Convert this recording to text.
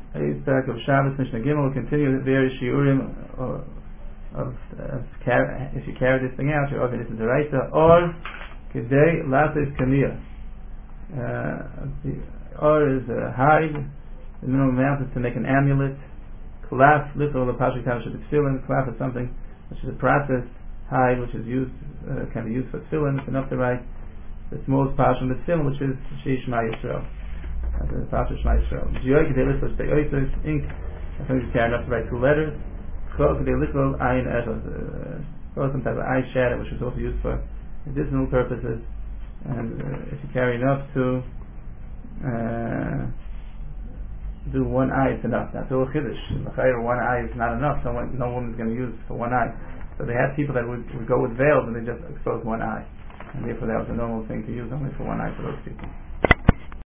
Yitzhak of Shabbos Mishnah Gimel will continue the various shiurim of if you carry this thing out, you're over this is the right or kedei lasis kamiyah. Or is a hide. The minimum amount is to make an amulet. Klaf, literal Pashik Tavashit tefillin. Klaf is something which is a processed hide which is used, can be used for tefillin. It's enough to write the smallest portion of the tefillin, which is Shema Yisrael. The Pasha Shema Yisrael. Jiyoi kedei lichol stay oisos ink. I think you carry enough to write 2 letters. Chol kedei lichol ayin echad. Some type of eye shadow, which is also used for medicinal purposes. And if you carry enough to do 1 eye, it's enough. That's all chiddush. L'chayr, 1 eye is not enough. No woman is going to use for 1 eye. So they had people that would go with veils and they just expose 1 eye, and therefore that was a normal thing to use only for 1 eye for those people.